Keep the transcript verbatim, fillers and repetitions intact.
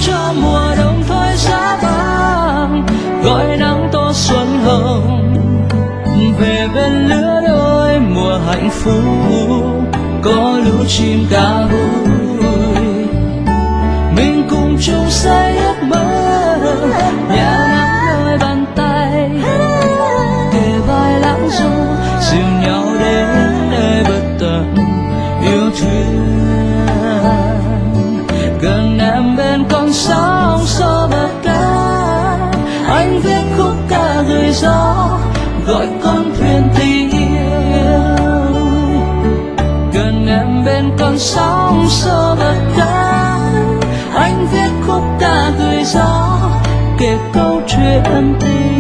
cho mùa đông thôi giá vàng, gọi nắng to xuân hồng về bên lứa đôi mùa hạnh phúc, có lũ chim ca vui mình cùng chung xây ước mơ, nhà nắng đôi bàn tay kề vai lãng du dìu nhau đến nơi bất tận yêu thương, gần em bên con sóng xô bờ cát, anh viết khúc ca gửi gió gọi con thuyền tình yêu, gần em bên con sóng xô bờ cát, anh viết khúc ca gửi gió kể câu chuyện tình.